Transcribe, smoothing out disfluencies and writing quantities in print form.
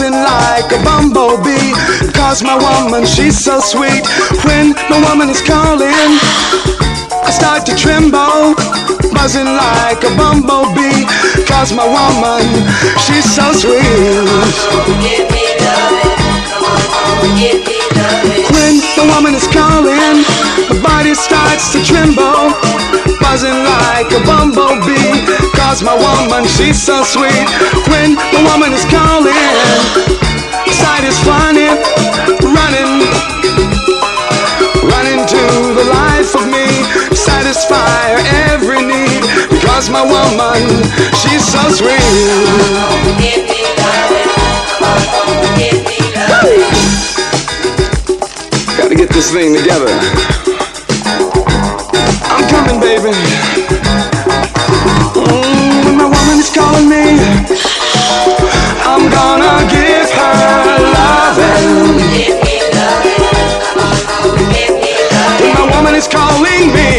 buzzing like a bumblebee. Cause my woman, she's so sweet. When my woman is calling, I start to tremble, buzzing like a bumblebee. Cause my woman, she's so sweet. Give me loving, come on, give me loving. When the woman is calling, my body starts to tremble, buzzing like a bumblebee. Cause my woman, she's so sweet. When the woman is calling, sight is funny, running to the life of me, satisfy every need. Because my woman, she's so sweet. Give me loving, come on, give me loving. Gotta get this thing together. I'm coming, baby. When my woman is calling me,